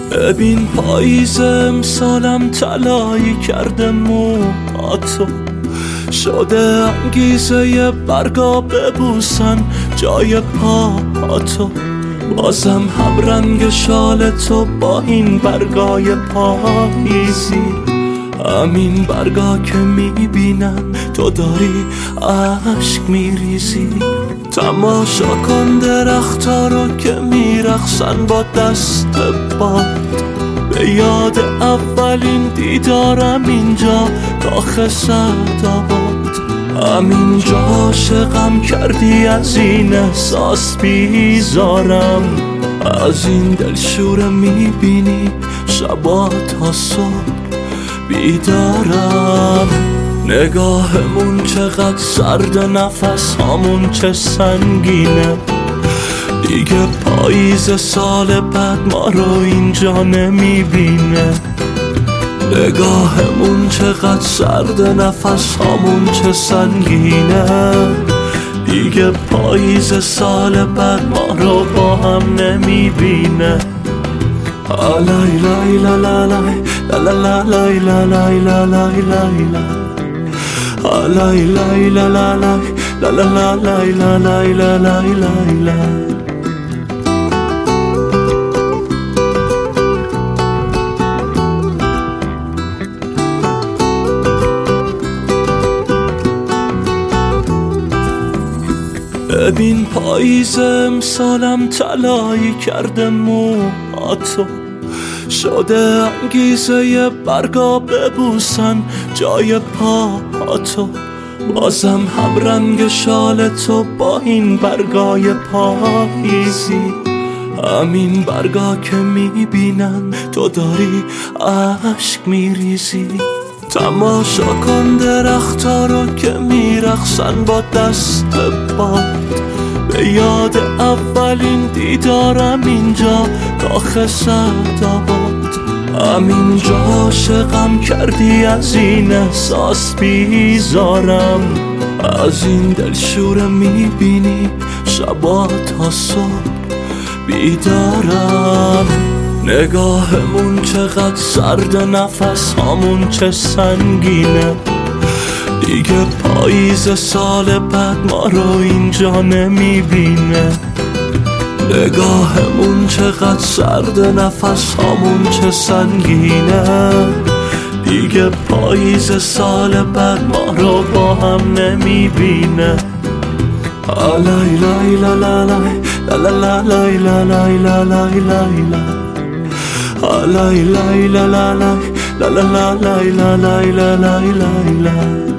ببین پاییز امسالم طلایی کرده موهاتو، شده انگیزه برگا ببوسن جای پاهاتو. بازم هم رنگ شال تو با این برگای پاییزی، همین برگا که میبینم تو داری عشق میریزی. تماشا کن درختا رو که میرقصن با دست باد، به یاد اولین دیدارم اینجا کاخ سعدآباد. همینجا عاشقم کردی، از این احساس بیزارم، از این دلشوره میبینی شبا تا صبح بیدارم. نگاهمون چقدر سرد، نفس هامون چه سنگینه، دیگه پاییز سال بعد ما رو اینجا نمیبینه. نگاهمون چقدر سرد، نفس هامون چه سنگینه، دیگه پاییز سال بعد ما رو با هم نمیبینه. لای لای لا لا لای لا لا لای لا لای لا لای لای لای لای لا لا لای لا لا لای لا لای لا لای لای. ببین پاییز امسالم طلایی کرده موهاتو، شده انگیزه برگا ببوسن جای پاهاتو. بازم هم رنگ شال تو با این برگای پاییزی، همین برگا که میبینن تو داری عشق میریزی. تماشا کن درختا رو که میرقصن با دست باد، به یاد اولین دیدارم اینجا کاخ سعدآباد. همینجا عاشقم کردی، از این احساس بیزارم، از این دلشوره میبینی شبا تا صبح بیدارم. نگاهمون چقدر سرد، نفس هامون چه سنگینه، دیگه پاییز سال بعد ما رو اینجا نمیبینه. نگاهمون چقدر سرد، نفس هامون چه سنگینه، دیگه پاییز سال بعد ما رو با هم نمیبینه. لای لای لا لا لای لا لا لای لا لای لا لای لای لای لای لا لا لای لا لا لای لا لای لا لای لای.